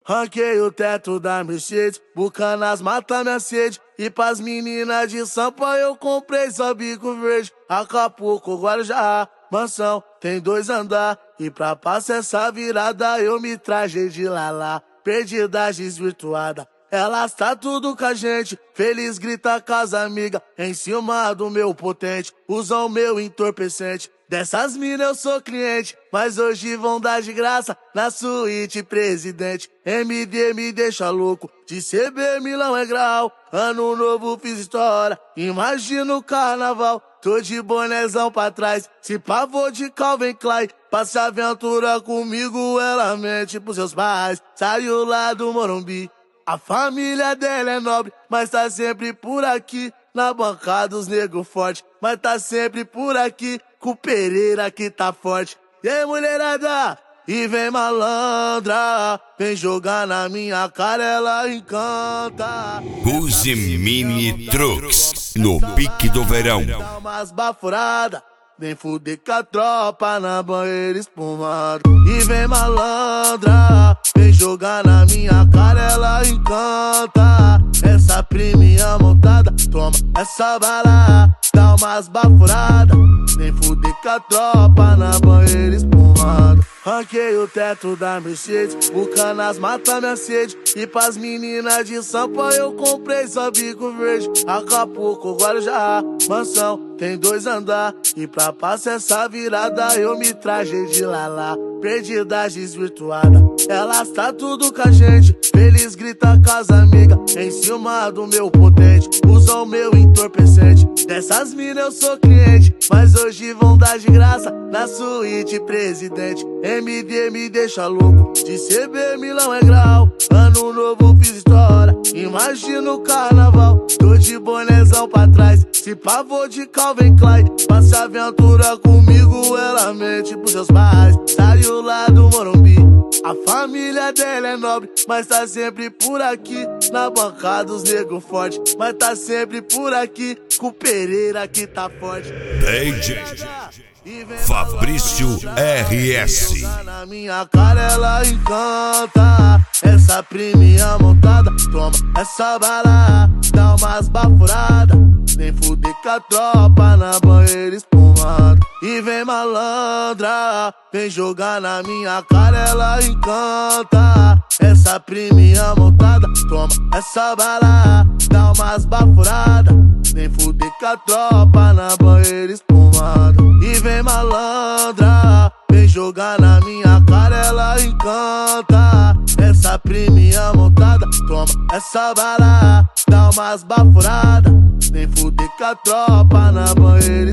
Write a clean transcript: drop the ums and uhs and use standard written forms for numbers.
Ranquei o teto da Mercedes, Bucanas mata minha sede. E pras meninas de Sampa eu comprei só bico verde. Acapulco, Guarujá, mansão, tem 2 andar. E pra passar essa virada eu me trajei de lalá. Perdida, desvirtuada, elas tá tudo com a gente. Feliz grita com as amigas, em cima do meu potente. Usam meu entorpecente. Dessas minas eu sou cliente, mas hoje vão dar de graça na suíte presidente. MD me deixa louco, de CB Milão é grau. Ano novo fiz história, imagina o carnaval. Tô de bonezão pra trás, se pavô de Calvin Klein. Passe aventura comigo, ela mente pros seus pais. Saiu lá do Morumbi, a família dela é nobre, mas tá sempre por aqui. Na bancada dos nego forte, mas tá sempre por aqui. Com o Pereira que tá forte. E aí, mulherada? E vem malandra, vem jogar na minha cara, ela encanta. Use Mini Trucks no pique do verão. Dá umas baforadas, vem fuder com a tropa na banheira espumado. E vem malandra, vem jogar na minha cara, ela encanta. Essa priminha montada, toma essa bala. Dá umas baforadas, vem fuder com a tropa na banheira espumado. Ranquei o teto da Mercedes, Bucanas mata minha sede. E pras meninas de Sampa eu comprei só bico verde. Acapulco, Guarujá, mansão, tem 2 andar. E pra passar essa virada eu me trajei de lalá. Perdida, desvirtuada, elas tá tudo com a gente. Feliz grita com as amigas, em cima do meu potente. Usam meu entorpecente. Dessas minas eu sou cliente, mas hoje vão dar de graça na suíte presidente. MD me deixa louco, de CB Milão é grau. Ano novo fiz história, imagina o carnaval. Tô de bonezão pra trás, se pavô de Calvin Klein. Passe aventura comigo, ela mente pros seus pais. Saiu lá do Morumbi, a família dela é nobre, mas tá sempre por aqui. Na bancada dos nego forte, mas tá sempre por aqui. Com o Pereira que tá forte. DJ Fabrício RS. Na minha cara ela encanta. Essa priminha montada, toma essa bala. Dá umas baforadas, vem fuder com a tropa na banheira espumado. E vem malandra, vem jogar na minha cara, ela encanta. Essa priminha montada, toma essa bala. Dá umas baforadas, vem fuder com a tropa na banheira espumado. E vem malandra, vem jogar na minha cara, ela encanta. Essa priminha montada, toma essa bala. Dá umas baforadas, vem fuder com a tropa na banheira.